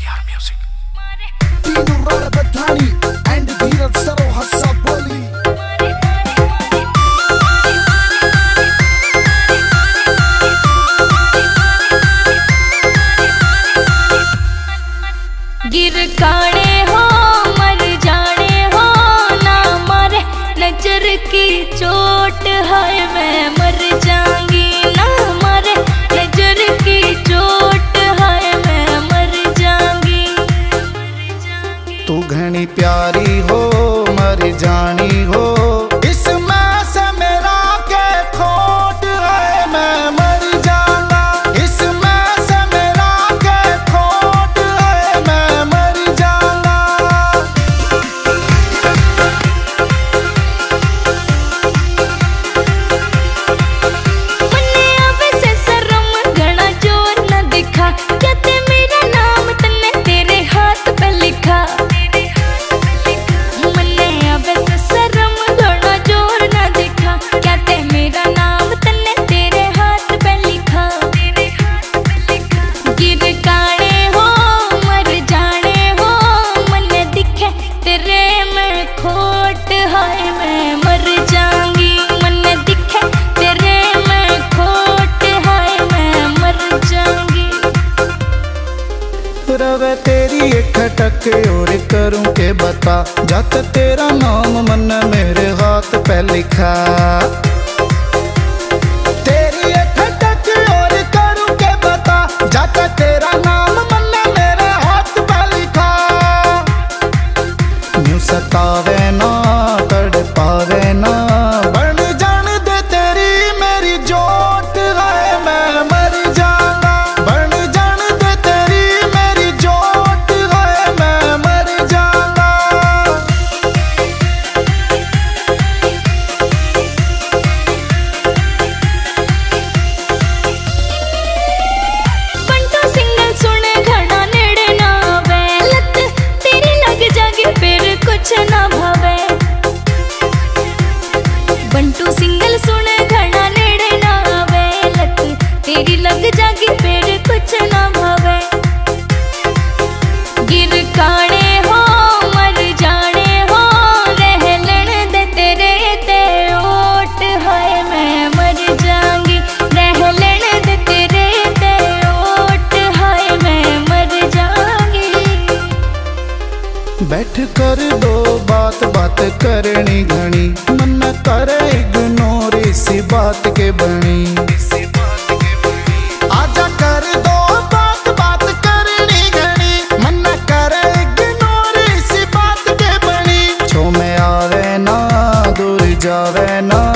AR Music. गिर काड़े हो मर जाने हो ना मारे नजर की चोट है मैं मर जाऊंगी ना मारे नजर की चोट है मैं मर जाऊंगी। तू घनी प्यारी हो मर जानी हो इसमें से मेरा के खोट है मैं मर जाऊंगा इसमें से मेरा के खोट है मैं मर जाऊंगा। मन्ने अब से शर्म घना जोर न दिखा क्या ते मेरा नाम तन्ने तेरे हाथ पे लिखा। खोट है मैं मर जाऊंगी मन दिखे तेरे में खोट है मैं मर जाऊंगी। रवे तेरी एक खटक और करूं के बता जत तेरा नाम मन मेरे हाथ पे लिखा। तेरी एक खटक और करूं के बता जत तेरा नाम मन मेरे हाथ पे लिखा। न्यू सतावे ना तड़ पावे ना बन जान दे तेरी मेरी जोट है मैं मर जाऊंगा बन जान दे तेरी मेरी जोट है मैं मर जाऊंगा। बंटू सिंगल सुने घना नेड़े ना आवे लत तेरी लग जागी फिर कुछ ना भावे। बंटू सिंगल सुने घना नेड़े ना आवे लत तेरी लग जागी फिर कुछ ना भावे। गिर काड़े हो मर जाने हो रह लेन दे तेरे ते ओट है मैं मर जाऊंगी रह लेन दे तेरे ते ओट है मैं मर जाऊंगी। बैठ कर दो बात बात करनी घनी मन करे इग्नोर इसी बात के बनी। आजा कर दो बात बात करनी घनी मन करे इग्नोर इसी बात के बनी। छो में आवे ना दूर जावे ना